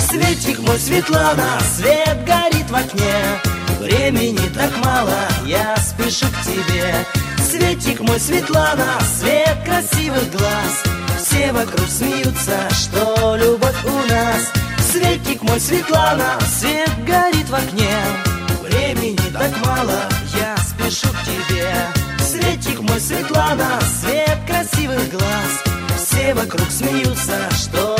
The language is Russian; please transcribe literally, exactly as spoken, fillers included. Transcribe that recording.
Светик мой, Светлана, свет горит в окне. Времени так мало, я спешу к тебе. Светик мой, Светлана, свет красивых глаз. Все вокруг смеются, что любовь у нас. Светик мой, Светлана, свет горит в окне. Времени так мало, я спешу к тебе. Светик мой, Светлана, свет красивых глаз. Все вокруг смеются, что